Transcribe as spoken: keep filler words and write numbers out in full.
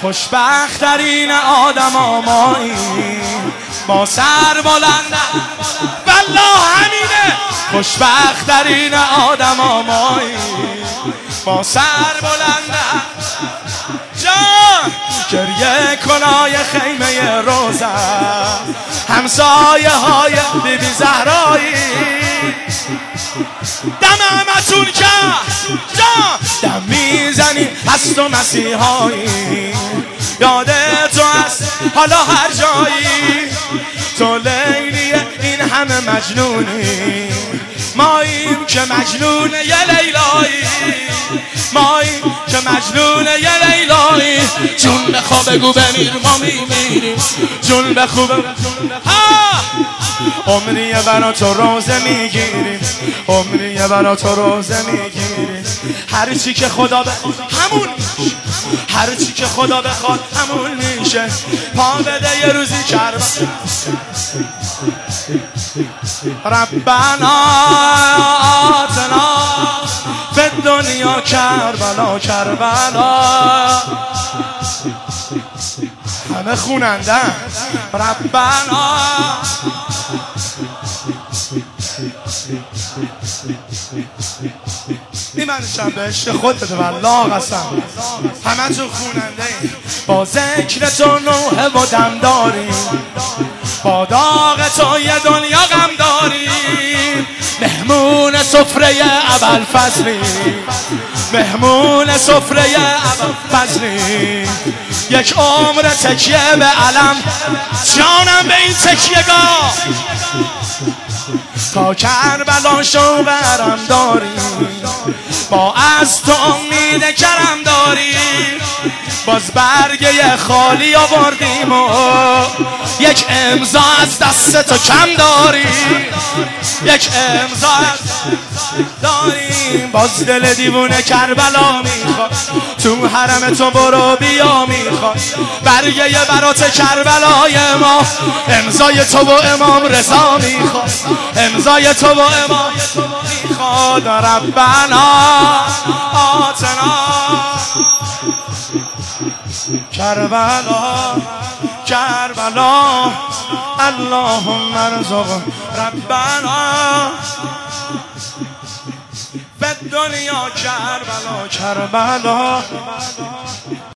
خوشبخت ترین آدم آمایی با سر بلنده والله همینه. خوشبخت ترین آدم آمایی با سر بلنده جان گریه کنای خیمه روزه همسایه های بی بی زهرایی دم همتون کرد جان دم میزنی از تو مسیحایی یاده تو هست حالا هر جایی تو لیلی این همه مجنونی ماییم که مجنون یه لیلایی ماییم که مجنون یه لیلایی جون بخوا بگو بمیر ما میمیریم جون بخوا عمریه برا تو روزه میگیریم عمریه برا تو روزه میگیریم هر چی که خدا بخواد همون میشه هر چی که خدا بخواد همون میشه پا بده یه روزی کرب ربنا آتنا فی الدنیا کربلا کربلا همه خوننده ربنا ایمانشم به عشق خودت والله قسم همه تو خوننده ای با ذکر تو نوحه و دم داریم با داغ تو یه دنیا غم داریم مهمون سفره ابوالفضلی مهمون سفره ابوالفضلی یک عمر تکیه به علم جانم به این تکیه‌گاه تا کربلا شوهرم داریم با از تو امید کرم داریم باز برگه خالی آوردیم و یک امضا از دست تو کم داریم یک امضا داریم باز دل دیوونه کربلا میخواد تو حرم تو برو بیا میخواد برگه برات کربلای ما امضای تو و امام رضا میخواد امضای تو و امام میخواد ربنا آتنا کربلا کربلا اللهم ارزق ربنا فی الدنیا کربلا کربلا